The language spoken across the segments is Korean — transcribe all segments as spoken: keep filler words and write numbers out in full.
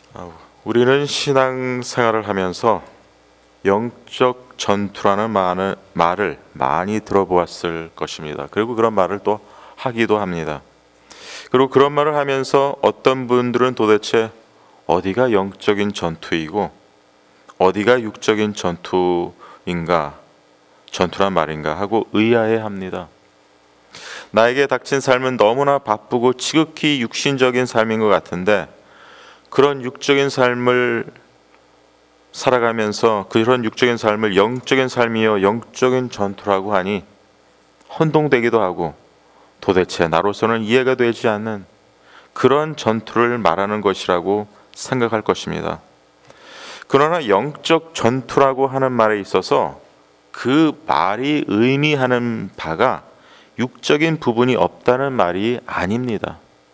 아우, 우리는 신앙생활을 하면서 영적 전투라는 말을, 말을 많이 들어보았을 것입니다. 그리고 그런 말을 또 하기도 합니다. 그리고 그런 말을 하면서 어떤 분들은 도대체 어디가 영적인 전투이고 어디가 육적인 전투인가, 전투란 말인가 하고 의아해합니다. 나에게 닥친 삶은 너무나 바쁘고 지극히 육신적인 삶인 것 같은데, 그런 육적인 삶을 살아가면서 그런 육적인 삶을 영적인 삶이요 영적인 전투라고 하니 혼동되기도 하고, 도대체 나로서는 이해가 되지 않는 그런 전투를 말하는 것이라고 생각할 것입니다. 그러나 영적 전투라고 하는 말에 있어서 그 말이 의미하는 바가 육적인 부분이 없다는 말이 아닙니다.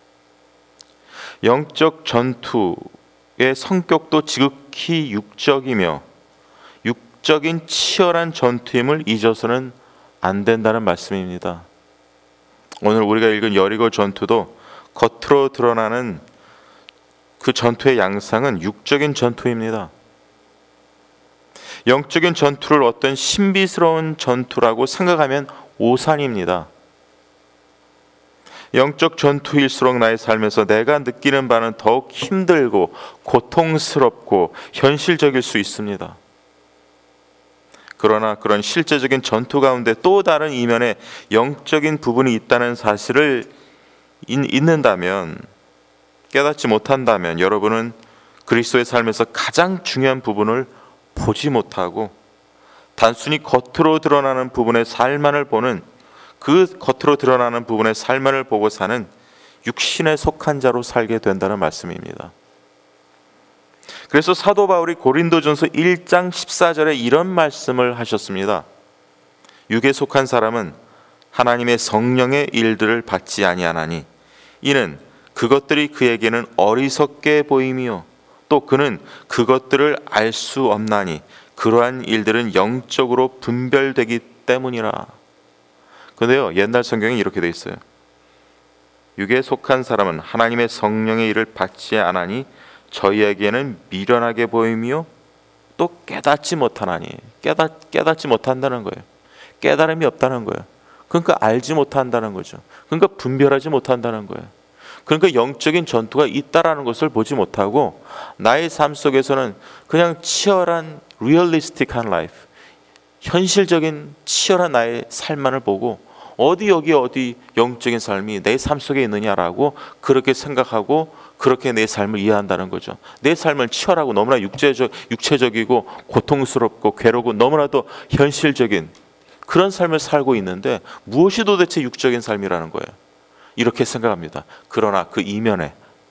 영적 전투의 성격도 지극히 육적이며 육적인 치열한 전투임을 잊어서는 안 된다는 말씀입니다. 오늘 우리가 읽은 여리고 전투도 겉으로 드러나는 그 전투의 양상은 육적인 전투입니다. 영적인 전투를 어떤 신비스러운 전투라고 생각하면 오산입니다. 영적 전투일수록 나의 삶에서 내가 느끼는 바는 더욱 힘들고 고통스럽고 현실적일 수 있습니다. 그러나 그런 실제적인 전투 가운데 또 다른 이면에 영적인 부분이 있다는 사실을 잊는다면, 깨닫지 못한다면 여러분은 그리스도의 삶에서 가장 중요한 부분을 보지 못하고 단순히 겉으로 드러나는 부분의 삶만을 보는, 그 겉으로 드러나는 부분의 삶만을 보고 사는 육신에 속한 자로 살게 된다는 말씀입니다. 그래서 사도 바울이 고린도전서 일 장 십사 절에 이런 말씀을 하셨습니다. 육에 속한 사람은 하나님의 성령의 일들을 받지 아니하나니 이는 그것들이 그에게는 어리석게 보임이요 또 그는 그것들을 알 수 없나니 그러한 일들은 영적으로 분별되기 때문이라. 근데요, 옛날 성경에 이렇게 돼 있어요. 육에 속한 사람은 하나님의 성령의 일을 받지 않으니 저희에게는 미련하게 보임이요 또 깨닫지 못하나니. 깨닫, 깨닫지 못한다는 거예요. 깨달음이 없다는 거예요. 그러니까 알지 못한다는 거죠. 그러니까 분별하지 못한다는 거예요. 그러니까 영적인 전투가 있다라는 것을 보지 못하고 나의 삶 속에서는 그냥 치열한 리얼리스틱한 라이프, 현실적인 치열한 나의 삶만을 보고 어디 여기 어디 영적인 삶이 내 삶 속에 있느냐라고 그렇게 생각하고 그렇게 내 삶을 이해한다는 거죠. 내 삶은 치열하고 너무나 육체적, 육체적이고 고통스럽고 괴롭고 너무나도 현실적인 그런 삶을 살고 있는데 무엇이 도대체 육적인 삶이라는 거예요. 이렇게 생각합니다. 그러나 그 이면에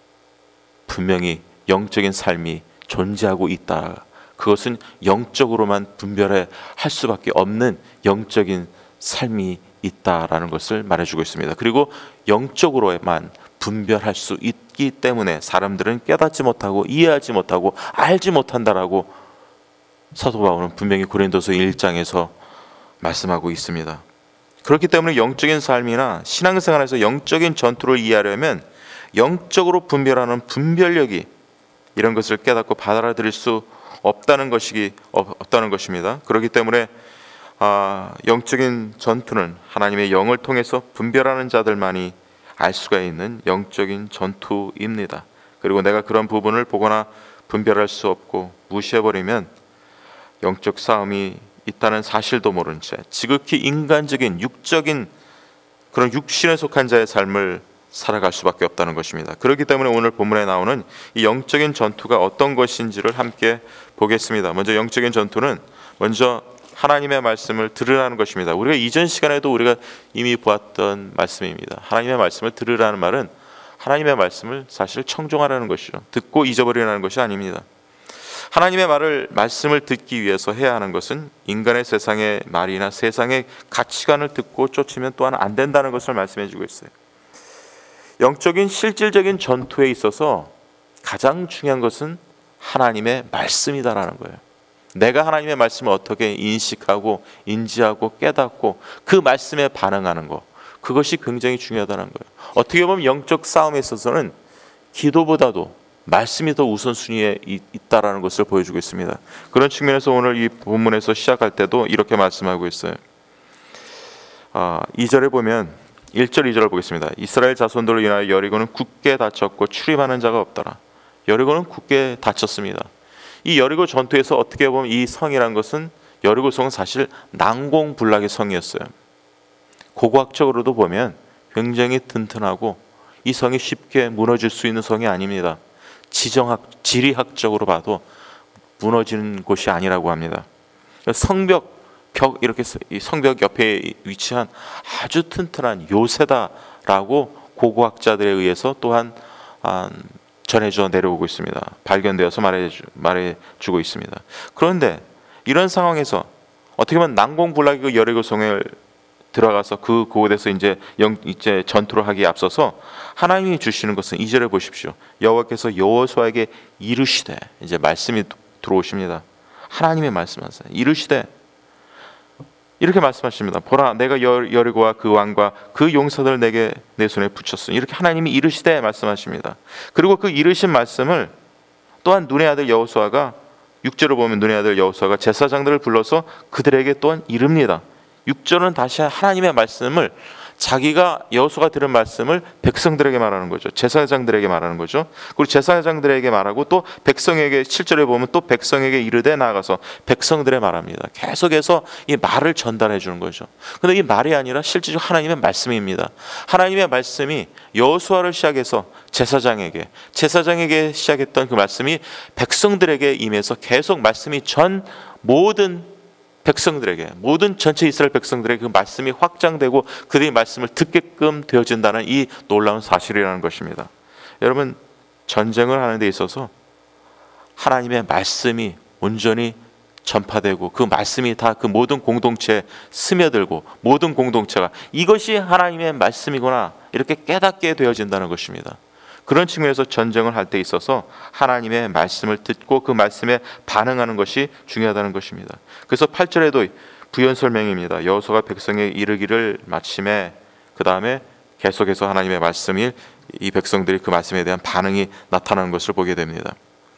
분명히 영적인 삶이 존재하고 있다. 그것은 영적으로만 분별해 할 수밖에 없는 영적인 삶이 있다라는 것을 말해주고 있습니다. 그리고 영적으로만 분별할 수 있기 때문에 사람들은 깨닫지 못하고 이해하지 못하고 알지 못한다라고 사도 바울은 분명히 고린도서 일 장에서 말씀하고 있습니다. 그렇기 때문에 영적인 삶이나 신앙생활에서 영적인 전투를 이해하려면 영적으로 분별하는 분별력이, 이런 것을 깨닫고 받아들일 수 없다는 것이 없다는 것입니다. 그렇기 때문에 아, 영적인 전투는 하나님의 영을 통해서 분별하는 자들만이 알 수가 있는 영적인 전투입니다. 그리고 내가 그런 부분을 보거나 분별할 수 없고 무시해버리면 영적 싸움이 있다는 사실도 모른 채 지극히 인간적인 육적인 그런 육신에 속한 자의 삶을 살아갈 수밖에 없다는 것입니다. 그렇기 때문에 오늘 본문에 나오는 이 영적인 전투가 어떤 것인지를 함께 보겠습니다. 먼저 영적인 전투는 먼저 하나님의 말씀을 들으라는 것입니다. 우리가 이전 시간에도 우리가 이미 보았던 말씀입니다. 하나님의 말씀을 들으라는 말은 하나님의 말씀을 사실 청종하라는 것이죠. 듣고 잊어버리라는 것이 아닙니다. 하나님의 말을 말씀을 듣기 위해서 해야 하는 것은 인간의 세상의 말이나 세상의 가치관을 듣고 쫓으면 또한 안 된다는 것을 말씀해 주고 있어요. 영적인 실질적인 전투에 있어서 가장 중요한 것은 하나님의 말씀이다라는 거예요. 내가 하나님의 말씀을 어떻게 인식하고 인지하고 깨닫고 그 말씀에 반응하는 것, 그것이 굉장히 중요하다는 거예요. 어떻게 보면 영적 싸움에 있어서는 기도보다도 말씀이 더 우선순위에 있다라는 것을 보여주고 있습니다. 그런 측면에서 오늘 이 본문에서 시작할 때도 이렇게 말씀하고 있어요. 아, 이 절에 보면 일 절 이 절을 보겠습니다. 이스라엘 자손들로 인하여 여리고는 굳게 닫혔고 출입하는 자가 없더라. 여리고는 굳게 닫혔습니다. 이 여리고 전투에서 어떻게 보면 이 성이란 것은, 여리고 성은 사실 난공불락의 성이었어요. 고고학적으로도 보면 굉장히 튼튼하고 이 성이 쉽게 무너질 수 있는 성이 아닙니다. 지정학, 지리학적으로 봐도 무너지는 곳이 아니라고 합니다. 성벽, 벽, 이렇게 이 성벽 옆에 위치한 아주 튼튼한 요새다라고 고고학자들에 의해서 또한 전해져 내려오고 있습니다. 발견되어서 말해주, 말해주고 있습니다. 그런데 이런 상황에서 어떻게 보면 난공불락의 그 여리고성을 들어가서 그 곳에서 이제 영 이제 전투를 하기에 앞서서 하나님이 주시는 것은 이 절에 보십시오. 여호와께서 여호수아에게 이르시되, 이제 말씀이 들어오십니다. 하나님의 말씀하세요. 이르시되, 이렇게 말씀하십니다. 보라, 내가 여리고와 그 왕과 그 용사들을 내게 내 손에 붙였으니, 이렇게 하나님이 이르시되 말씀하십니다. 그리고 그 이르신 말씀을 또한 눈의 아들 여호수아가, 육 절을 보면 눈의 아들 여호수아가 제사장들을 불러서 그들에게 또한 이릅니다. 육 절은 다시 하나님의 말씀을, 자기가 여호수아가 들은 말씀을 백성들에게 말하는 거죠. 제사장들에게 말하는 거죠. 그리고 제사장들에게 말하고 또 백성에게, 칠 절에 보면 또 백성에게 이르되 나아가서 백성들에 말합니다. 계속해서 이 말을 전달해 주는 거죠. 그런데 이 말이 아니라 실질적으로 하나님의 말씀입니다. 하나님의 말씀이 여호수아를 시작해서 제사장에게, 제사장에게 시작했던 그 말씀이 백성들에게 임해서 계속 말씀이 전 모든 백성들에게, 모든 전체 이스라엘 백성들에게 그 말씀이 확장되고 그들이 말씀을 듣게끔 되어진다는 이 놀라운 사실이라는 것입니다. 여러분, 전쟁을 하는 데 있어서 하나님의 말씀이 온전히 전파되고 그 말씀이 다 그 모든 공동체에 스며들고 모든 공동체가 이것이 하나님의 말씀이구나 이렇게 깨닫게 되어진다는 것입니다. 그런 측면에서 전쟁을 할 때 있어서 하나님의 말씀을 듣고 그 말씀에 반응하는 것이 중요하다는 것입니다. 그래서 팔 절에도 부연 설명입니다. 여호수아가 백성에 이르기를 마침에, 그 다음에 계속해서 하나님의 말씀이, 이 백성들이 그 말씀에 대한 반응이 나타나는 것을 보게 됩니다.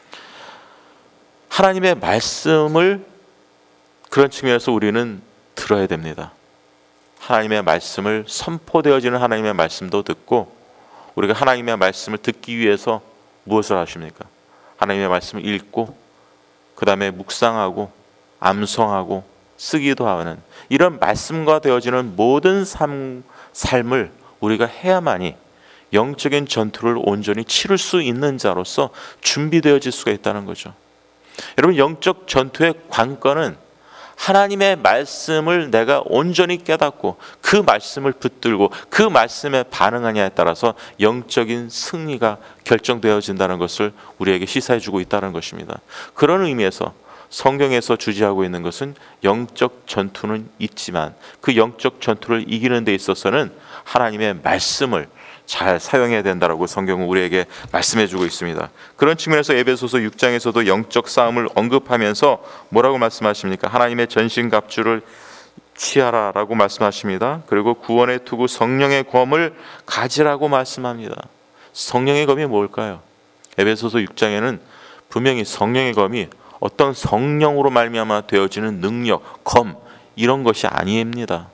하나님의 말씀을 그런 측면에서 우리는 들어야 됩니다. 하나님의 말씀을, 선포되어지는 하나님의 말씀도 듣고, 우리가 하나님의 말씀을 듣기 위해서 무엇을 하십니까? 하나님의 말씀을 읽고 그 다음에 묵상하고 암송하고 쓰기도 하는 이런 말씀과 되어지는 모든 삶, 삶을 우리가 해야만이 영적인 전투를 온전히 치를 수 있는 자로서 준비되어질 수가 있다는 거죠. 여러분, 영적 전투의 관건은 하나님의 말씀을 내가 온전히 깨닫고 그 말씀을 붙들고 그 말씀에 반응하냐에 따라서 영적인 승리가 결정되어진다는 것을 우리에게 시사해주고 있다는 것입니다. 그런 의미에서 성경에서 주지하고 있는 것은 영적 전투는 있지만 그 영적 전투를 이기는 데 있어서는 하나님의 말씀을 잘 사용해야 된다라고 성경은 우리에게 말씀해주고 있습니다. 그런 측면에서 에베소서 육 장에서도 영적 싸움을 언급하면서 뭐라고 말씀하십니까? 하나님의 전신갑주를 취하라라고 말씀하십니다. 그리고 구원의 투구 성령의 검을 가지라고 말씀합니다. 성령의 검이 뭘까요? 에베소서 육 장에는 분명히 성령의 검이 어떤 성령으로 말미암아 되어지는 능력, 검, 이런 것이 아닙니다.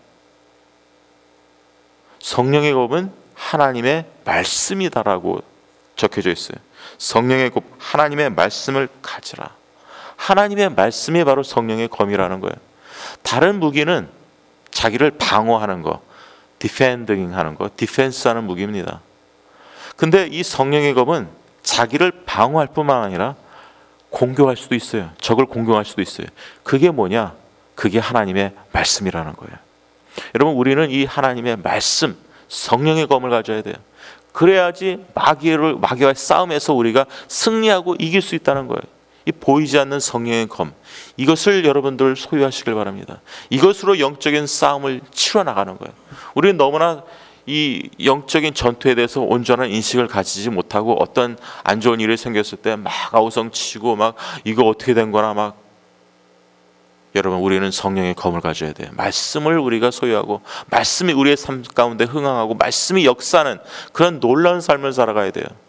성령의 검은 하나님의 말씀이다라고 적혀져 있어요. 성령의 검, 하나님의 말씀을 가지라. 하나님의 말씀이 바로 성령의 검이라는 거예요. 다른 무기는 자기를 방어하는 거, 디펜딩 하는 거, 디펜스 하는 무기입니다. 근데 이 성령의 검은 자기를 방어할 뿐만 아니라 공격할 수도 있어요. 적을 공격할 수도 있어요. 그게 뭐냐? 그게 하나님의 말씀이라는 거예요. 여러분, 우리는 이 하나님의 말씀, 성령의 검을 가져야 돼요. 그래야지 마귀를, 마귀와의 싸움에서 우리가 승리하고 이길 수 있다는 거예요. 이 보이지 않는 성령의 검, 이것을 여러분들 소유하시길 바랍니다. 이것으로 영적인 싸움을 치러 나가는 거예요. 우리는 너무나 이 영적인 전투에 대해서 온전한 인식을 가지지 못하고 어떤 안 좋은 일이 생겼을 때 막 아우성치고 막 이거 어떻게 된 거나 막, 여러분, 우리는 성령의 검을 가져야 돼요. 말씀을 우리가 소유하고 말씀이 우리의 삶 가운데 흥황하고 말씀이 역사하는 그런 놀라운 삶을 살아가야 돼요.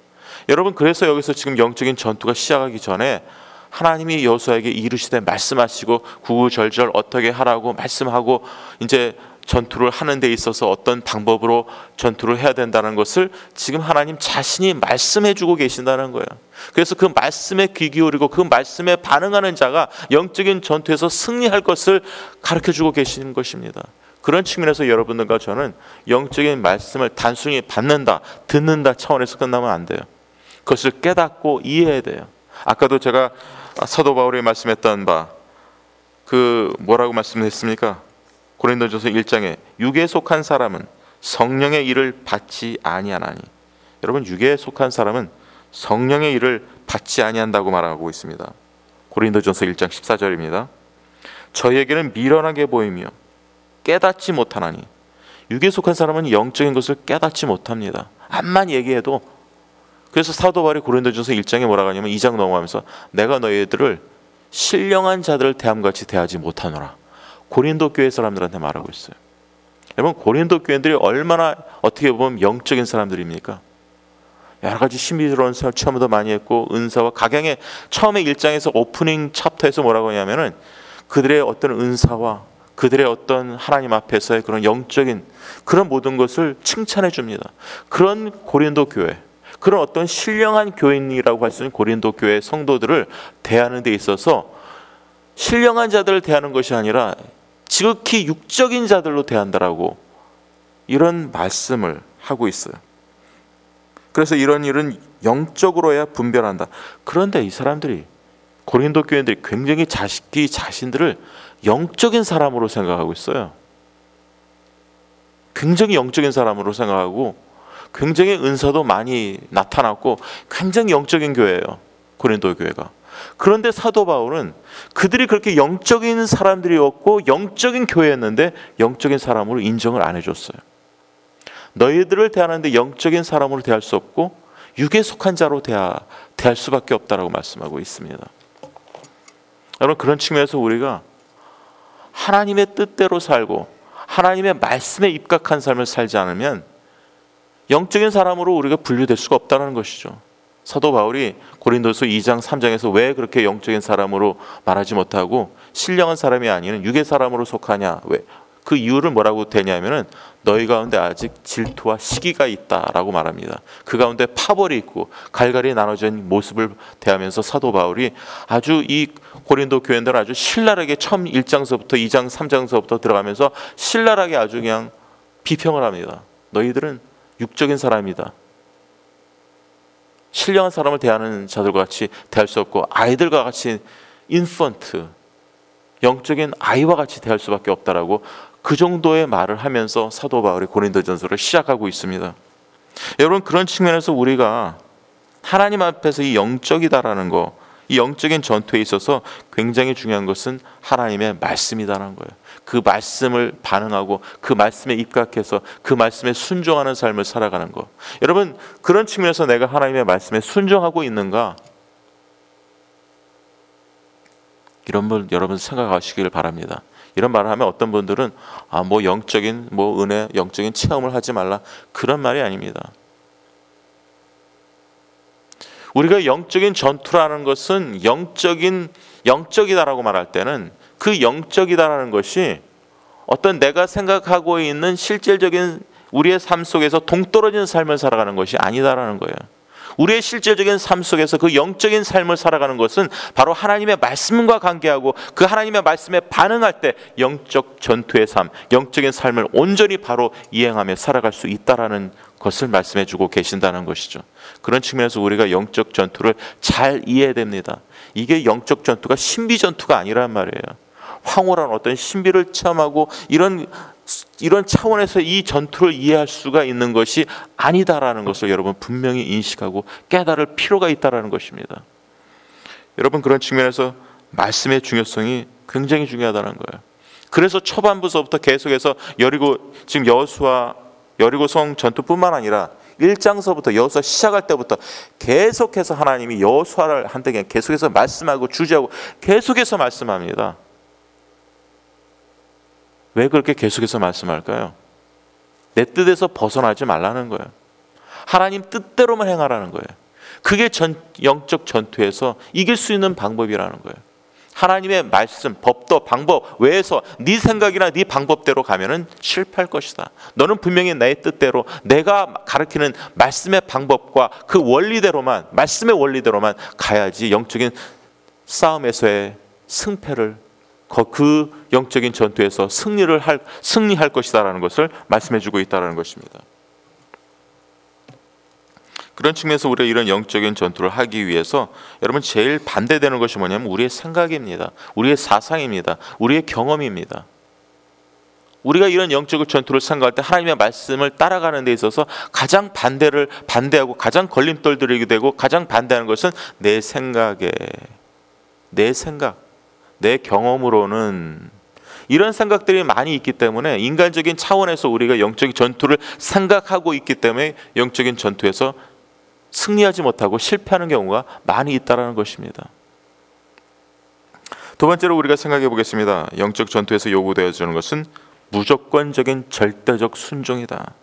여러분, 그래서 여기서 지금 영적인 전투가 시작하기 전에 하나님이 여호수아에게 이르시되 말씀하시고 구구절절 어떻게 하라고 말씀하고 이제 전투를 하는 데 있어서 어떤 방법으로 전투를 해야 된다는 것을 지금 하나님 자신이 말씀해 주고 계신다는 거예요. 그래서 그 말씀에 귀 기울이고 그 말씀에 반응하는 자가 영적인 전투에서 승리할 것을 가르쳐 주고 계시는 것입니다. 그런 측면에서 여러분들과 저는 영적인 말씀을 단순히 받는다, 듣는다 차원에서 끝나면 안 돼요. 그것을 깨닫고 이해해야 돼요. 아까도 제가 사도 바울이 말씀했던 바, 그 뭐라고 말씀했습니까? 고린도전서 일 장에 육에 속한 사람은 성령의 일을 받지 아니하나니. 여러분, 육에 속한 사람은 성령의 일을 받지 아니한다고 말하고 있습니다. 고린도전서 일 장 십사 절입니다. 저희에게는 미련하게 보이며 깨닫지 못하나니. 육에 속한 사람은 영적인 것을 깨닫지 못합니다. 암만 얘기해도. 그래서 사도 바울이 고린도전서 일 장에 뭐라고 하냐면 이 장 넘어가면서 내가 너희들을 신령한 자들을 대함같이 대하지 못하노라. 고린도 교회 사람들한테 말하고 있어요. 여러분, 고린도 교회들이 얼마나 어떻게 보면 영적인 사람들입니까? 여러 가지 신비스러운 체험도 많이 했고, 은사와 각양의 처음에 일 장에서 오프닝 챕터에서 뭐라고 하냐면은 그들의 어떤 은사와 그들의 어떤 하나님 앞에서의 그런 영적인 그런 모든 것을 칭찬해 줍니다. 그런 고린도 교회, 그런 어떤 신령한 교인이라고 할 수 있는 고린도 교회 성도들을 대하는 데 있어서 신령한 자들을 대하는 것이 아니라 지극히 육적인 자들로 대한다라고 이런 말씀을 하고 있어요. 그래서 이런 일은 영적으로야 분별한다. 그런데 이 사람들이, 고린도 교인들이 굉장히 자식이 자신들을 영적인 사람으로 생각하고 있어요. 굉장히 영적인 사람으로 생각하고 굉장히 은사도 많이 나타났고 굉장히 영적인 교회예요, 고린도 교회가. 그런데 사도 바울은 그들이 그렇게 영적인 사람들이었고 영적인 교회였는데 영적인 사람으로 인정을 안 해줬어요. 너희들을 대하는데 영적인 사람으로 대할 수 없고 육에 속한 자로 대하, 대할 수밖에 없다라고 말씀하고 있습니다. 여러분, 그런 측면에서 우리가 하나님의 뜻대로 살고 하나님의 말씀에 입각한 삶을 살지 않으면 영적인 사람으로 우리가 분류될 수가 없다는 것이죠. 사도 바울이 고린도서 이 장 삼 장에서 왜 그렇게 영적인 사람으로 말하지 못하고 신령한 사람이 아닌 육의 사람으로 속하냐, 왜? 그 이유를 뭐라고 대냐면은 너희 가운데 아직 질투와 시기가 있다라고 말합니다. 그 가운데 파벌이 있고 갈갈이 나눠진 모습을 대하면서 사도 바울이 아주 이 고린도 교인들은 아주 신랄하게 처음 일 장서부터 이 장 삼 장서부터 들어가면서 신랄하게 아주 그냥 비평을 합니다. 너희들은 육적인 사람이다. 신령한 사람을 대하는 자들과 같이 대할 수 없고 아이들과 같이 인펀트, 영적인 아이와 같이 대할 수밖에 없다라고 그 정도의 말을 하면서 사도 바울이 고린도전서를 시작하고 있습니다. 여러분, 그런 측면에서 우리가 하나님 앞에서 이 영적이다라는 거, 이 영적인 전투에 있어서 굉장히 중요한 것은 하나님의 말씀이다라는 거예요. 그 말씀을 반응하고 그 말씀에 입각해서 그 말씀에 순종하는 삶을 살아가는 거. 여러분, 그런 측면에서 내가 하나님의 말씀에 순종하고 있는가? 이런 분 여러분 생각하시길 바랍니다. 이런 말을 하면 어떤 분들은 아, 뭐 영적인 뭐 은혜, 영적인 체험을 하지 말라, 그런 말이 아닙니다. 우리가 영적인 전투라는 것은 영적인 영적이다라고 말할 때는 그 영적이다라는 것이 어떤 내가 생각하고 있는 실질적인 우리의 삶 속에서 동떨어진 삶을 살아가는 것이 아니다라는 거예요. 우리의 실제적인 삶 속에서 그 영적인 삶을 살아가는 것은 바로 하나님의 말씀과 관계하고 그 하나님의 말씀에 반응할 때 영적 전투의 삶, 영적인 삶을 온전히 바로 이행하며 살아갈 수 있다라는 것을 말씀해 주고 계신다는 것이죠. 그런 측면에서 우리가 영적 전투를 잘 이해해야 됩니다. 이게 영적 전투가 신비 전투가 아니란 말이에요. 황홀한 어떤 신비를 체험하고 이런 이런 차원에서 이 전투를 이해할 수가 있는 것이 아니다라는 것을 여러분 분명히 인식하고 깨달을 필요가 있다라는 것입니다. 여러분, 그런 측면에서 말씀의 중요성이 굉장히 중요하다는 거예요. 그래서 초반부서부터 계속해서 여리고 지금 여호수아 여리고성 전투뿐만 아니라 일 장서부터 여호수아 시작할 때부터 계속해서 하나님이 여호수아를 한테 계속해서 말씀하고 주제하고 계속해서 말씀합니다. 왜 그렇게 계속해서 말씀할까요? 내 뜻에서 벗어나지 말라는 거예요. 하나님 뜻대로만 행하라는 거예요. 그게 전, 영적 전투에서 이길 수 있는 방법이라는 거예요. 하나님의 말씀, 법도 방법 외에서 네 생각이나 네 방법대로 가면은 실패할 것이다. 너는 분명히 내 뜻대로 내가 가르치는 말씀의 방법과 그 원리대로만, 말씀의 원리대로만 가야지 영적인 싸움에서의 승패를, 그 영적인 전투에서 승리를 할, 승리할 것이다라는 것을 말씀해주고 있다는 것입니다. 그런 측면에서 우리가 이런 영적인 전투를 하기 위해서 여러분 제일 반대되는 것이 뭐냐면 우리의 생각입니다. 우리의 사상입니다. 우리의 경험입니다. 우리가 이런 영적 전투를 생각할 때 하나님의 말씀을 따라가는 데 있어서 가장 반대를 반대하고 가장 걸림돌들이게 되고 가장 반대하는 것은 내 생각에, 내 생각, 내 경험으로는 이런 생각들이 많이 있기 때문에 인간적인 차원에서 우리가 영적인 전투를 생각하고 있기 때문에 영적인 전투에서 승리하지 못하고 실패하는 경우가 많이 있다는 것입니다. 두 번째로 우리가 생각해 보겠습니다. 영적 전투에서 요구되어지는 것은 무조건적인 절대적 순종이다.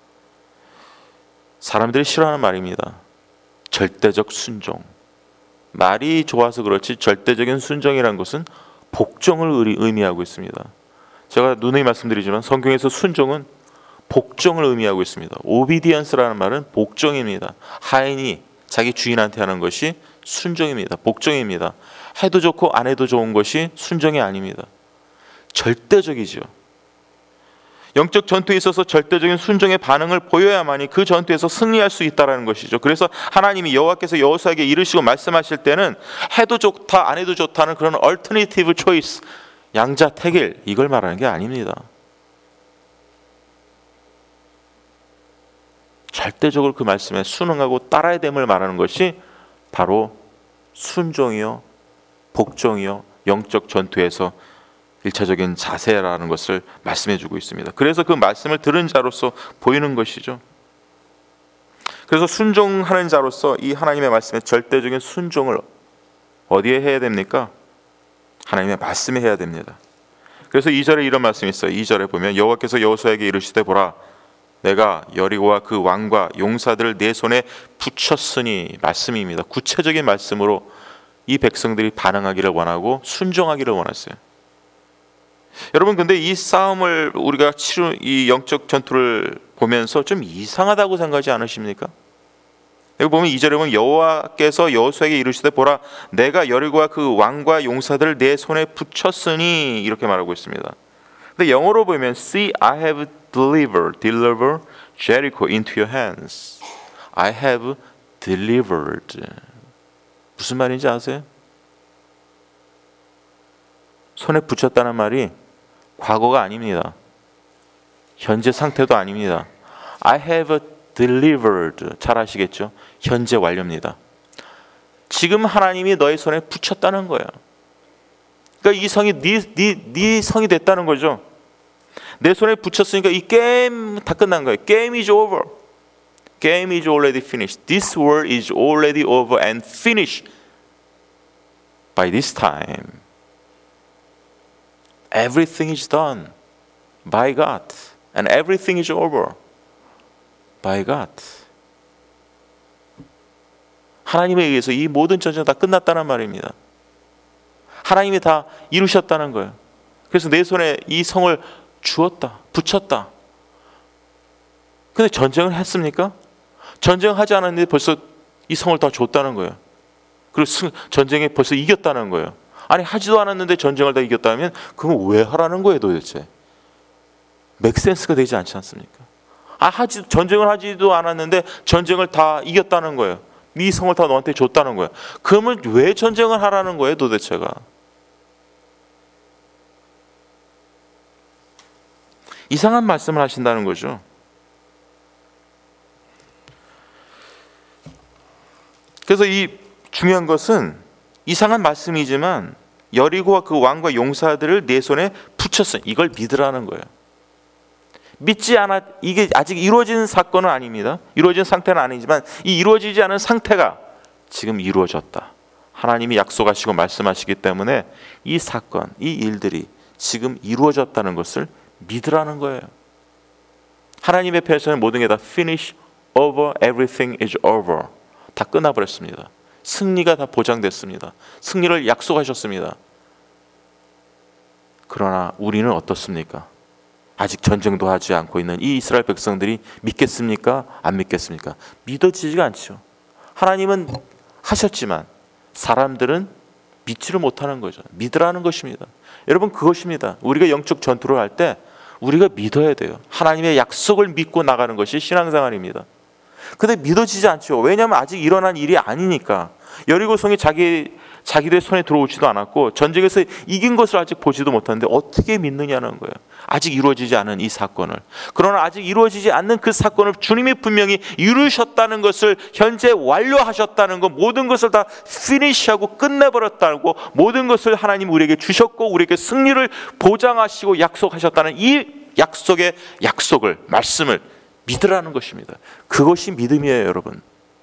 사람들이 싫어하는 말입니다. 절대적 순종. 말이 좋아서 그렇지 절대적인 순종이라는 것은 복종을 의미하고 있습니다. 제가 누누이 말씀드리지만 성경에서 순종은 복종을 의미하고 있습니다. obedience라는 말은 복종입니다. 하인이 자기 주인한테 하는 것이 순종입니다. 복종입니다. 해도 좋고 안 해도 좋은 것이 순종이 아닙니다. 절대적이죠. 영적 전투에 있어서 절대적인 순종의 반응을 보여야만이 그 전투에서 승리할 수 있다는 것이죠. 그래서 하나님이 여호와께서 여호수아에게 이르시고 말씀하실 때는 해도 좋다 안 해도 좋다는 그런 alternative choice, 양자택일, 이걸 말하는 게 아닙니다. 절대적으로 그 말씀에 순응하고 따라야 됨을 말하는 것이 바로 순종이요, 복종이요, 영적 전투에서 일차적인 자세라는 것을 말씀해 주고 있습니다. 그래서 그 말씀을 들은 자로서 보이는 것이죠. 그래서 순종하는 자로서 이 하나님의 말씀에 절대적인 순종을 어디에 해야 됩니까? 하나님의 말씀에 해야 됩니다. 그래서 이 절에 이런 말씀이 있어요. 이 절에 보면 여호와께서 여호수아에게 이르시되 보라, 내가 여리고와 그 왕과 용사들을 내 손에 붙였으니, 말씀입니다. 구체적인 말씀으로 이 백성들이 반응하기를 원하고 순종하기를 원했어요. 여러분, 근데 이 싸움을 우리가 치루 이 영적 전투를 보면서 좀 이상하다고 생각하지 않으십니까? 여기 보면 이 절에 보면 여호와께서 여호수아에게 이르시되 보라, 내가 여리고와 그 왕과 용사들을 내 손에 붙였으니, 이렇게 말하고 있습니다. 근데 영어로 보면 See, I have delivered, deliver Jericho into your hands. I have delivered. 무슨 말인지 아세요? 손에 붙였다는 말이 과거가 아닙니다. 현재 상태도 아닙니다. I have delivered. 잘 아시겠죠? 현재 완료입니다. 지금 하나님이 너의 손에 붙였다는 거예요. 그러니까 이 성이 네, 네, 네 성이 됐다는 거죠. 내 손에 붙였으니까 이 게임 다 끝난 거예요. Game is over. Game is already finished. This war is already over and finished by this time. Everything is done by God, and everything is over by God. 하나님에 의해서 이 모든 전쟁 다 끝났다는 말입니다. 하나님이 다 이루셨다는 거예요. 그래서 내 손에 이 성을 주었다, 붙였다. 근데 전쟁을 했습니까? 전쟁하지 않았는데 벌써 이 성을 다 줬다는 거예요. 그리고 전쟁에 벌써 이겼다는 거예요. 아니, 하지도 않았는데 전쟁을 다 이겼다면 그건 왜 하라는 거예요 도대체? 맥센스가 되지 않지 않습니까? 아, 하지, 전쟁을 하지도 않았는데 전쟁을 다 이겼다는 거예요. 네 성을 다 너한테 줬다는 거예요. 그러면 왜 전쟁을 하라는 거예요 도대체가? 이상한 말씀을 하신다는 거죠. 그래서 이 중요한 것은 이상한 말씀이지만 여리고와 그 왕과 용사들을 내 손에 붙였어요. 이걸 믿으라는 거예요. 믿지 않아, 이게 아직 이루어진 사건은 아닙니다. 이루어진 상태는 아니지만 이 이루어지지 않은 상태가 지금 이루어졌다. 하나님이 약속하시고 말씀하시기 때문에 이 사건, 이 일들이 지금 이루어졌다는 것을 믿으라는 거예요. 하나님의 편에서는 모든 게 다 finish, over, everything is over 다 끝나버렸습니다. 승리가 다 보장됐습니다. 승리를 약속하셨습니다. 그러나 우리는 어떻습니까? 아직 전쟁도 하지 않고 있는 이 이스라엘 백성들이 믿겠습니까? 안 믿겠습니까? 믿어지지가 않죠. 하나님은 하셨지만 사람들은 믿지를 못하는 거죠. 믿으라는 것입니다. 여러분, 그것입니다. 우리가 영적 전투를 할 때 우리가 믿어야 돼요. 하나님의 약속을 믿고 나가는 것이 신앙생활입니다. 근데 믿어지지 않죠. 왜냐하면 아직 일어난 일이 아니니까. 여리고성이 자기 자기들 손에 들어오지도 않았고 전쟁에서 이긴 것을 아직 보지도 못하는데 어떻게 믿느냐는 거예요. 아직 이루어지지 않은 이 사건을. 그러나 아직 이루어지지 않는 그 사건을 주님이 분명히 이루셨다는 것을, 현재 완료하셨다는 것, 모든 것을 다 피니시하고 끝내버렸다고, 모든 것을 하나님 우리에게 주셨고 우리에게 승리를 보장하시고 약속하셨다는 이 약속의 약속을, 말씀을 믿으라는 것입니다. 그것이 믿음이에요, 여러분.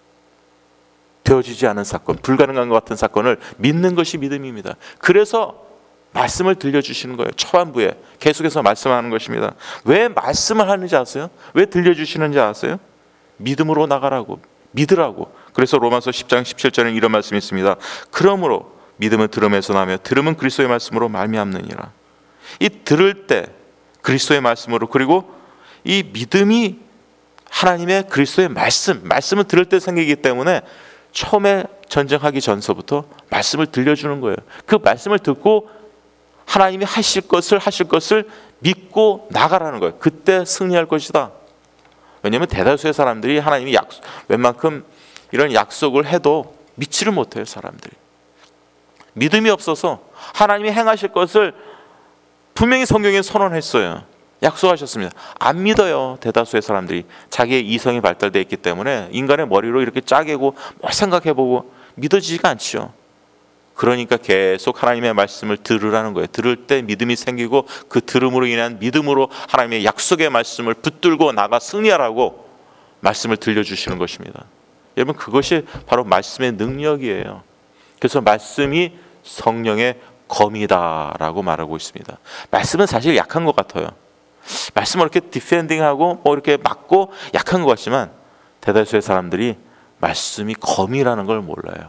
되어지지 않은 사건, 불가능한 것 같은 사건을 믿는 것이 믿음입니다. 그래서 말씀을 들려주시는 거예요. 초반부에 계속해서 말씀하는 것입니다. 왜 말씀을 하는지 아세요? 왜 들려주시는지 아세요? 믿음으로 나가라고, 믿으라고. 그래서 로마서 십 장 십칠 절에 이런 말씀이 있습니다. 그러므로 믿음은 들음에서 나며 들음은 그리스도의 말씀으로 말미암느니라. 이 들을 때 그리스도의 말씀으로, 그리고 이 믿음이 하나님의 그리스도의 말씀, 말씀을 들을 때 생기기 때문에 처음에 전쟁하기 전서부터 말씀을 들려주는 거예요. 그 말씀을 듣고 하나님이 하실 것을 하실 것을 믿고 나가라는 거예요. 그때 승리할 것이다. 왜냐하면 대다수의 사람들이 하나님이 약, 웬만큼 이런 약속을 해도 믿지를 못해요. 사람들이 믿음이 없어서 하나님이 행하실 것을 분명히 성경에 선언했어요. 약속하셨습니다. 안 믿어요. 대다수의 사람들이 자기의 이성이 발달되어 있기 때문에 인간의 머리로 이렇게 짜개고 뭘 생각해보고 믿어지지가 않죠. 그러니까 계속 하나님의 말씀을 들으라는 거예요. 들을 때 믿음이 생기고 그 들음으로 인한 믿음으로 하나님의 약속의 말씀을 붙들고 나가 승리하라고 말씀을 들려주시는 것입니다. 여러분, 그것이 바로 말씀의 능력이에요. 그래서 말씀이 성령의 검이다라고 말하고 있습니다. 말씀은 사실 약한 것 같아요. 말씀을 이렇게 디펜딩하고 뭐 이렇게 막고 약한 것 같지만 대다수의 사람들이 말씀이 검이라는 걸 몰라요.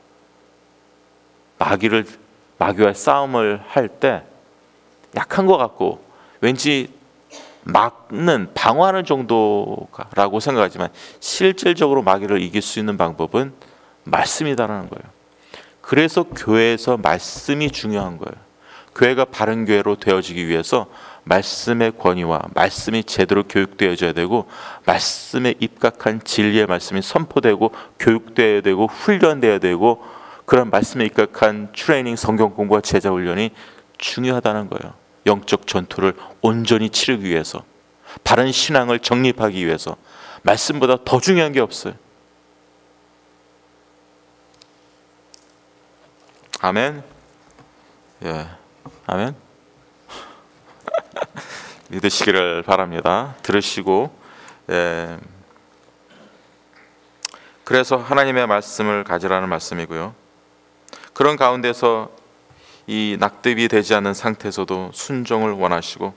마귀를 마귀와 싸움을 할 때 약한 것 같고 왠지 막는, 방어하는 정도라고 생각하지만 실질적으로 마귀를 이길 수 있는 방법은 말씀이다라는 거예요. 그래서 교회에서 말씀이 중요한 거예요. 교회가 바른 교회로 되어지기 위해서 말씀의 권위와 말씀이 제대로 교육되어져야 되고, 말씀에 입각한 진리의 말씀이 선포되고 교육되어야 되고 훈련되어야 되고, 그런 말씀에 입각한 트레이닝, 성경 공부와 제자 훈련이 중요하다는 거예요. 영적 전투를 온전히 치르기 위해서, 바른 신앙을 정립하기 위해서 말씀보다 더 중요한 게 없어요. 아멘. 예, 아멘. 믿으시기를 바랍니다. 들으시고, 예. 그래서 하나님의 말씀을 가지라는 말씀이고요. 그런 가운데서 이 낙듭이 되지 않는 상태에서도 순종을 원하시고,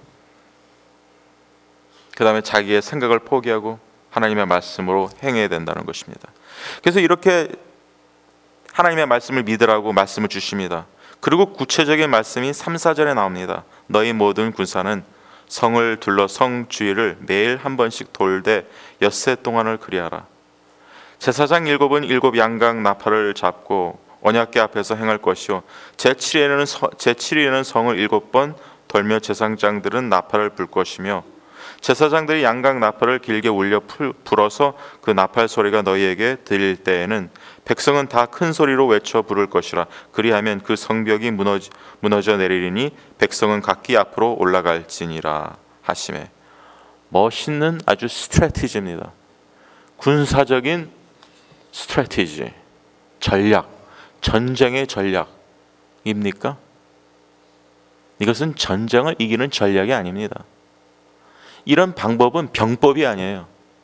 그 다음에 자기의 생각을 포기하고 하나님의 말씀으로 행해야 된다는 것입니다. 그래서 이렇게 하나님의 말씀을 믿으라고 말씀을 주십니다. 그리고 구체적인 말씀이 삼, 사 절에 나옵니다. 너희 모든 군사는 성을 둘러 성 주위를 매일 한 번씩 돌되 엿새 동안을 그리하라. 제사장 일곱은 일곱 양각 나팔을 잡고 언약궤 앞에서 행할 것이요 제칠 일에는, 제칠 일에는 성을 일곱 번 돌며 제사장들은 나팔을 불 것이며 제사장들이 양각 나팔을 길게 울려 불어서 그 나팔 소리가 너희에게 들릴 때에는 백성은 다 큰 소리로 외쳐 부를 것이라. 그리하면 그 성벽이 무너지, 무너져 내리리니 백성은 각기 앞으로 올라갈지니라 하시매. 멋있는 아주 스트래티지입니다. 군사적인 스트래티지, 전략, 전쟁의 전략입니까? 이것은 전쟁을 이기는 전략이 아닙니다. 이런 방법은 병법이 아니에요.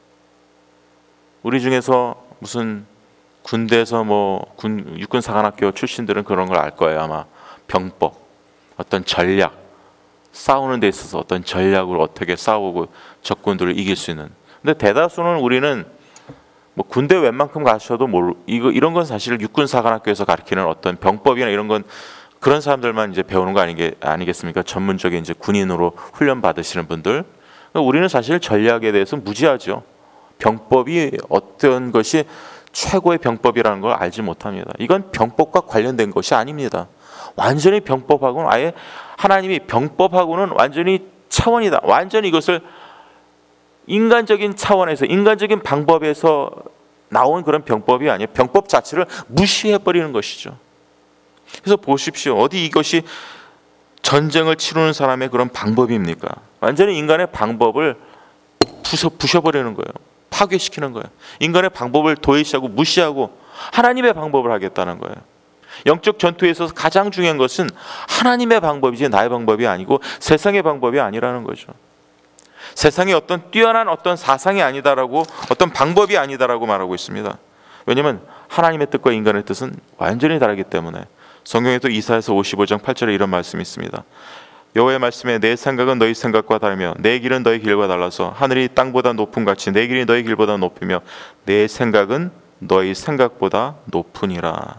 우리 중에서 무슨 군대에서 뭐 군, 육군사관학교 출신들은 그런 걸 알 거예요. 아마 병법, 어떤 전략, 싸우는 데 있어서 어떤 전략으로 어떻게 싸우고 적군들을 이길 수 있는. 근데 대다수는 우리는 뭐 군대 웬만큼 가셔도 모르 이거 이런 건 사실 육군사관학교에서 가르치는 어떤 병법이나 이런 건 그런 사람들만 이제 배우는 거 아니게 아니겠습니까? 전문적인 이제 군인으로 훈련 받으시는 분들. 우리는 사실 전략에 대해서 무지하죠. 병법이 어떤 것이 최고의 병법이라는 걸 알지 못합니다. 이건 병법과 관련된 것이 아닙니다. 완전히 병법하고는 아예 하나님이 병법하고는 완전히 차원이다. 완전히 이것을 인간적인 차원에서 인간적인 방법에서 나온 그런 병법이 아니에요. 병법 자체를 무시해버리는 것이죠. 그래서 보십시오. 어디 이것이 전쟁을 치르는 사람의 그런 방법입니까? 완전히 인간의 방법을 부숴, 부셔버리는 거예요. 파괴시키는 거예요. 인간의 방법을 도외시하고 무시하고 하나님의 방법을 하겠다는 거예요. 영적 전투에 있어서 가장 중요한 것은 하나님의 방법이지 나의 방법이 아니고 세상의 방법이 아니라는 거죠. 세상에 어떤 뛰어난 어떤 사상이 아니다라고 어떤 방법이 아니다라고 말하고 있습니다. 왜냐하면 하나님의 뜻과 인간의 뜻은 완전히 다르기 때문에. 성경에도 이사야서 오십오 장 팔 절에 이런 말씀이 있습니다. 여호와의 말씀에 내 생각은 너희 생각과 다르며 내 길은 너희 길과 달라서 하늘이 땅보다 높음 같이 내 길이 너희 길보다 높으며 내 생각은 너희 생각보다 높으니라.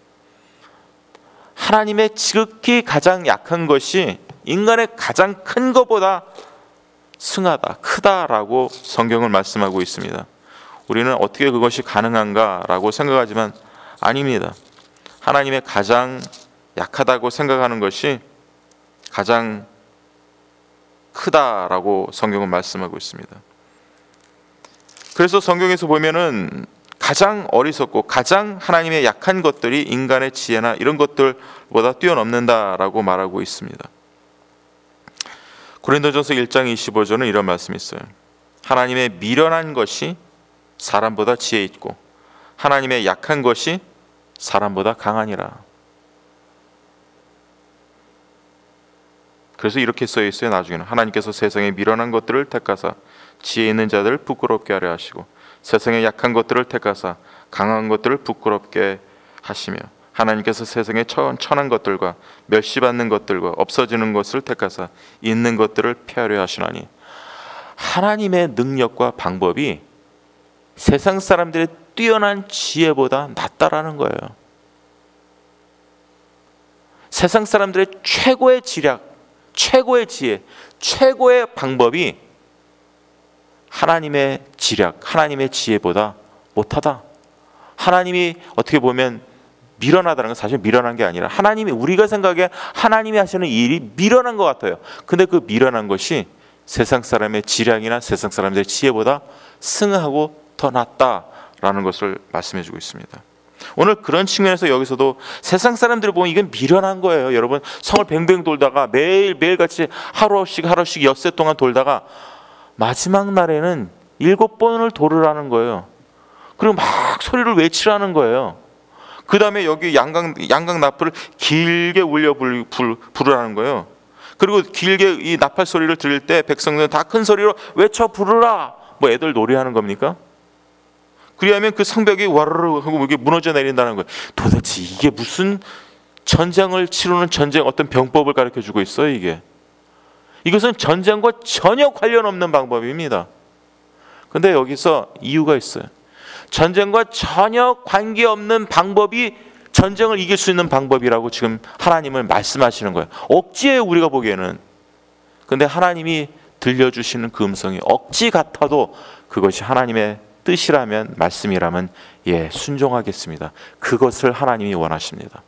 하나님의 지극히 가장 약한 것이 인간의 가장 큰 것보다 승하다, 크다라고 성경을 말씀하고 있습니다. 우리는 어떻게 그것이 가능한가라고 생각하지만 아닙니다. 하나님의 가장 약하다고 생각하는 것이 가장 크다라고 성경은 말씀하고 있습니다. 그래서 성경에서 보면은 가장 어리석고 가장 하나님의 약한 것들이 인간의 지혜나 이런 것들보다 뛰어넘는다라고 말하고 있습니다. 고린도전서 일 장 이십오 절은 이런 말씀이 있어요. 하나님의 미련한 것이 사람보다 지혜 있고 하나님의 약한 것이 사람보다 강하니라. 그래서 이렇게 써 있어요. 나중에는 하나님께서 세상에 미련한 것들을 택하사 지혜 있는 자들을 부끄럽게 하려 하시고 세상에 약한 것들을 택하사 강한 것들을 부끄럽게 하시며 하나님께서 세상에 천한 것들과 멸시받는 것들과 없어지는 것을 택하사 있는 것들을 폐하려 하시나니. 하나님의 능력과 방법이 세상 사람들의 뛰어난 지혜보다 낫다라는 거예요. 세상 사람들의 최고의 지략, 최고의 지혜, 최고의 방법이 하나님의 지략, 하나님의 지혜보다 못하다. 하나님이 어떻게 보면 미련하다는 건 사실 미련한 게 아니라 하나님이 우리가 생각에 하나님이 하시는 일이 미련한 것 같아요. 근데 그 미련한 것이 세상 사람의 지략이나 세상 사람들의 지혜보다 승하고 더 낫다라는 것을 말씀해 주고 있습니다. 오늘 그런 측면에서 여기서도 세상 사람들을 보면 이건 미련한 거예요. 여러분 성을 뱅뱅 돌다가 매일 매일같이 하루씩 하루씩 엿새 동안 돌다가 마지막 날에는 일곱 번을 돌으라는 거예요. 그리고 막 소리를 외치라는 거예요. 그 다음에 여기 양강, 양강 나팔을 길게 울려 불, 불, 부르라는 거예요. 그리고 길게 이 나팔 소리를 들을 때 백성들은 다 큰 소리로 외쳐 부르라. 뭐 애들 놀이하는 겁니까? 그리하면 그 성벽이 와르르 하고 이게 무너져 내린다는 거예요. 도대체 이게 무슨 전쟁을 치르는 전쟁 어떤 병법을 가르쳐 주고 있어요, 이게. 이것은 전쟁과 전혀 관련 없는 방법입니다. 근데 여기서 이유가 있어요. 전쟁과 전혀 관계없는 방법이 전쟁을 이길 수 있는 방법이라고 지금 하나님은 말씀하시는 거예요. 억지예요, 우리가 보기에는. 근데 하나님이 들려주시는 그 음성이 억지 같아도 그것이 하나님의 뜻이라면, 말씀이라면 예, 순종하겠습니다. 그것을 하나님이 원하십니다.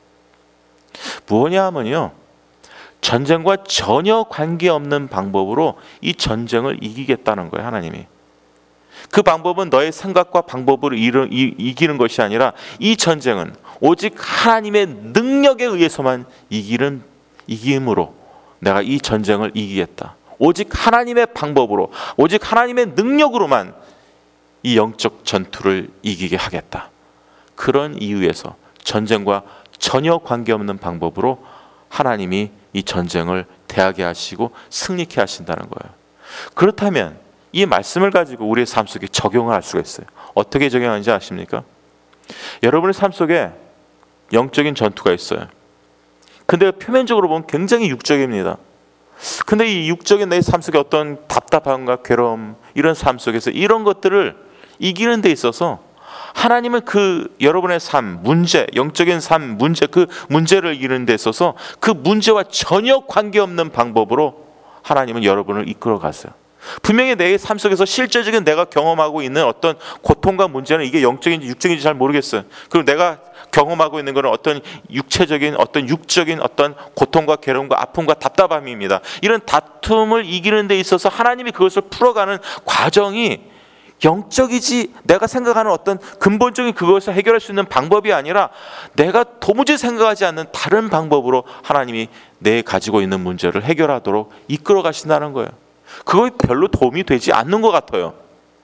뭐냐 하면요, 전쟁과 전혀 관계없는 방법으로 이 전쟁을 이기겠다는 거예요, 하나님이. 그 방법은 너의 생각과 방법으로 이기는 것이 아니라 이 전쟁은 오직 하나님의 능력에 의해서만 이기는, 이김으로 내가 이 전쟁을 이기겠다. 오직 하나님의 방법으로, 오직 하나님의 능력으로만 이 영적 전투를 이기게 하겠다. 그런 이유에서 전쟁과 전혀 관계없는 방법으로 하나님이 이 전쟁을 대하게 하시고 승리케 하신다는 거예요. 그렇다면 이 말씀을 가지고 우리의 삶 속에 적용을 할 수가 있어요. 어떻게 적용하는지 아십니까? 여러분의 삶 속에 영적인 전투가 있어요. 근데 표면적으로 보면 굉장히 육적입니다. 근데 이 육적인 내 삶 속에 어떤 답답함과 괴로움, 이런 삶 속에서 이런 것들을 이기는 데 있어서 하나님은 그 여러분의 삶, 문제, 영적인 삶, 문제, 그 문제를 이루는 데 있어서 그 문제와 전혀 관계없는 방법으로 하나님은 여러분을 이끌어 가세요. 분명히 내 삶 속에서 실제적인 내가 경험하고 있는 어떤 고통과 문제는 이게 영적인지 육적인지 잘 모르겠어요. 그리고 내가 경험하고 있는 것은 어떤 육체적인 어떤 육적인 어떤 고통과 괴로움과 아픔과 답답함입니다. 이런 다툼을 이기는 데 있어서 하나님이 그것을 풀어가는 과정이 영적이지 내가 생각하는 어떤 근본적인 그것을 해결할 수 있는 방법이 아니라 내가 도무지 생각하지 않는 다른 방법으로 하나님이 내 가지고 있는 문제를 해결하도록 이끌어 가신다는 거예요. 그거 별로 도움이 되지 않는 것 같아요.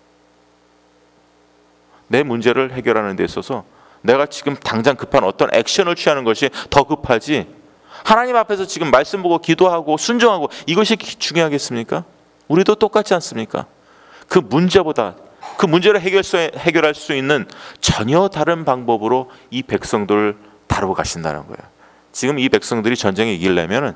내 문제를 해결하는 데 있어서 내가 지금 당장 급한 어떤 액션을 취하는 것이 더 급하지, 하나님 앞에서 지금 말씀 보고 기도하고 순종하고 이것이 중요하겠습니까? 우리도 똑같지 않습니까? 그 문제보다 그 문제를 해결 수, 해결할 수 있는 전혀 다른 방법으로 이 백성들을 다루고 가신다는 거예요. 지금 이 백성들이 전쟁에 이기려면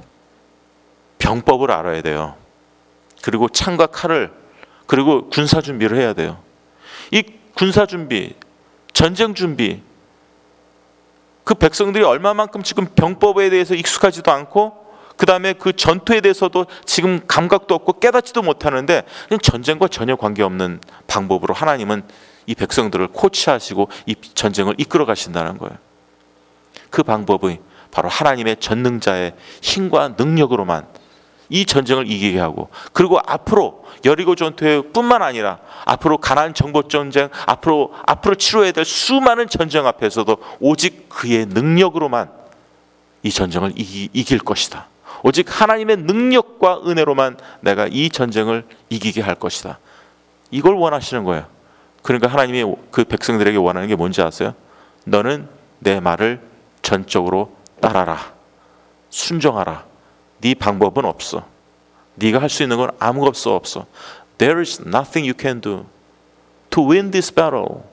병법을 알아야 돼요. 그리고 창과 칼을, 그리고 군사 준비를 해야 돼요. 이 군사 준비, 전쟁 준비, 그 백성들이 얼마만큼 지금 병법에 대해서 익숙하지도 않고 그 다음에 그 전투에 대해서도 지금 감각도 없고 깨닫지도 못하는데 전쟁과 전혀 관계없는 방법으로 하나님은 이 백성들을 코치하시고 이 전쟁을 이끌어 가신다는 거예요. 그 방법이 바로 하나님의 전능자의 힘과 능력으로만 이 전쟁을 이기게 하고, 그리고 앞으로 여리고 전투에 뿐만 아니라 앞으로 가나안 정복 전쟁, 앞으로 앞으로 치러야 될 수많은 전쟁 앞에서도 오직 그의 능력으로만 이 전쟁을 이기, 이길 것이다. 오직 하나님의 능력과 은혜로만 내가 이 전쟁을 이기게 할 것이다. 이걸 원하시는 거예요. 그러니까 하나님이 그 백성들에게 원하는 게 뭔지 아세요? 너는 내 말을 전적으로 따라라. 순종하라. 네 방법은 없어. 네가 할 수 있는 건 아무것도 없어. There is nothing you can do to win this battle.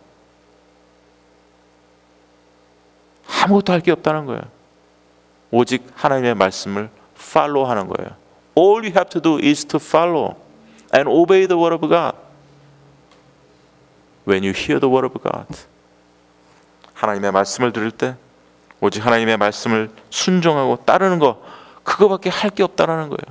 아무것도 할 게 없다는 거예요. 오직 하나님의 말씀을 follow 하는 거예요. All you have to do is to follow and obey the word of God. When you hear the word of God. 하나님의 말씀을 들을 때 오직 하나님의 말씀을 순종하고 따르는 거, 그거밖에 할 게 없다라는 거예요.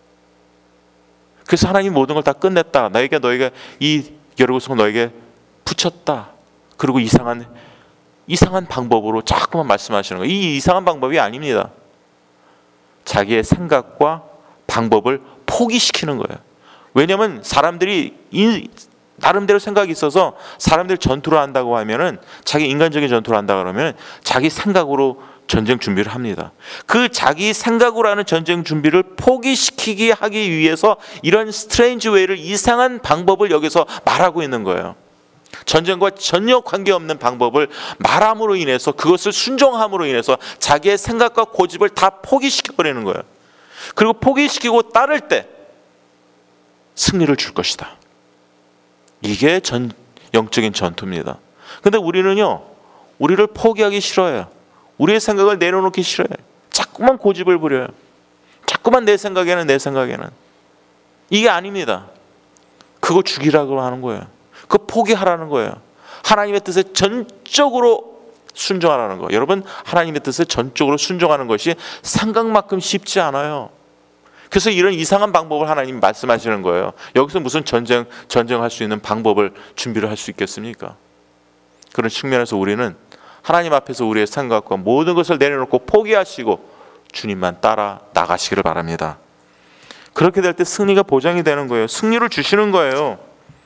그래서 하나님 모든 걸 다 끝냈다. 나에게 너에게 이 여리고성 너에게 붙였다. 그리고 이상한 이상한 방법으로 자꾸만 말씀하시는 거예요. 이 이상한 방법이 아닙니다. 자기의 생각과 방법을 포기시키는 거예요. 왜냐하면 사람들이 이, 나름대로 생각이 있어서 사람들이 전투를 한다고 하면은 자기 인간적인 전투를 한다 그러면 자기 생각으로 전쟁 준비를 합니다. 그 자기 생각으로 하는 전쟁 준비를 포기시키게 하기 위해서 이런 스트레인지 웨이를, 이상한 방법을 여기서 말하고 있는 거예요. 전쟁과 전혀 관계없는 방법을 말함으로 인해서, 그것을 순종함으로 인해서 자기의 생각과 고집을 다 포기시켜버리는 거예요. 그리고 포기시키고 따를 때 승리를 줄 것이다. 이게 전, 영적인 전투입니다. 근데 우리는요, 우리를 포기하기 싫어해요. 우리의 생각을 내려놓기 싫어요. 자꾸만 고집을 부려요. 자꾸만 내 생각에는 내 생각에는. 이게 아닙니다. 그거 죽이라고 하는 거예요. 그거 포기하라는 거예요. 하나님의 뜻에 전적으로 순종하라는 거예요. 여러분, 하나님의 뜻에 전적으로 순종하는 것이 생각만큼 쉽지 않아요. 그래서 이런 이상한 방법을 하나님이 말씀하시는 거예요. 여기서 무슨 전쟁, 전쟁할 수 있는 방법을 준비를 할 수 있겠습니까? 그런 측면에서 우리는 하나님 앞에서 우리의 생각과 모든 것을 내려놓고 포기하시고 주님만 따라 나가시기를 바랍니다. 그렇게 될 때 승리가 보장이 되는 거예요. 승리를 주시는 거예요.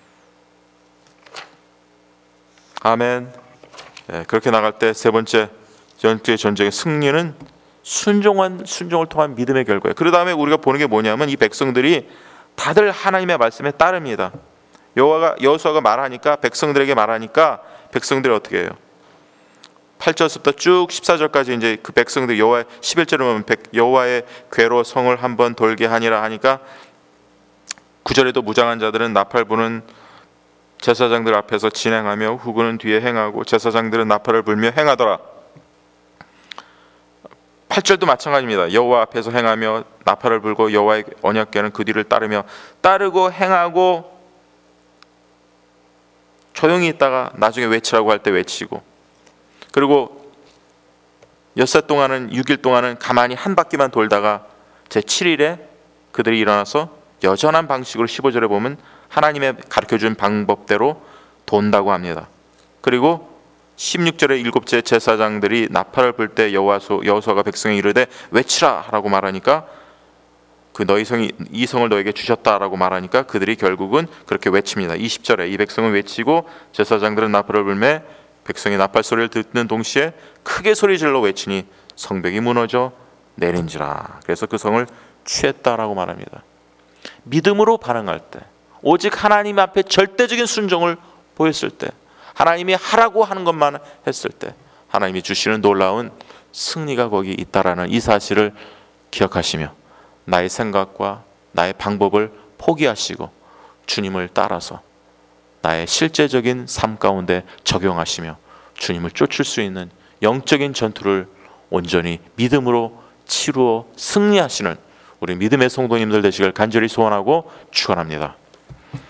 아멘. 네, 그렇게 나갈 때 세 번째 전투의 전쟁의 승리는 순종한 순종을 통한 믿음의 결과예요. 그 다음에 우리가 보는 게 뭐냐면 이 백성들이 다들 하나님의 말씀에 따릅니다. 여호와가 여호수아가 말하니까, 백성들에게 말하니까 백성들이 어떻게 해요? 팔 절부터 쭉 십사 절까지 이제 그 백성들, 여호와의 십일 절에 보면 여호와의 궤로 성을 한번 돌게 하니라 하니까, 구 절에도 무장한 자들은 나팔 부는 제사장들 앞에서 진행하며 후군은 뒤에 행하고 제사장들은 나팔을 불며 행하더라. 팔 절도 마찬가지입니다. 여호와 앞에서 행하며 나팔을 불고 여호와의 언약궤는 그 뒤를 따르며 따르고 행하고 조용히 있다가 나중에 외치라고 할 때 외치고, 그리고 엿새 동안은 육 일 동안은 가만히 한 바퀴만 돌다가 제칠 일에 그들이 일어나서 여전한 방식으로 십오 절에 보면 하나님의 가르쳐준 방법대로 돈다고 합니다. 그리고 십육 절에 일곱째 제사장들이 나팔을 불 때 여호수아가 백성에 이르되 외치라 라고 말하니까, 그 너희 성이 이 성을 너에게 주셨다라고 말하니까 그들이 결국은 그렇게 외칩니다. 이십 절에 이 백성은 외치고 제사장들은 나팔을 불매 백성이 나팔 소리를 듣는 동시에 크게 소리질러 외치니 성벽이 무너져 내린지라. 그래서 그 성을 취했다라고 말합니다. 믿음으로 반응할 때, 오직 하나님 앞에 절대적인 순종을 보였을 때, 하나님이 하라고 하는 것만 했을 때 하나님이 주시는 놀라운 승리가 거기 있다라는 이 사실을 기억하시며 나의 생각과 나의 방법을 포기하시고 주님을 따라서 나의 실제적인 삶 가운데 적용하시며 주님을 쫓을 수 있는 영적인 전투를 온전히 믿음으로 치루어 승리하시는 우리 믿음의 성도님들 되시길 간절히 소원하고 축원합니다.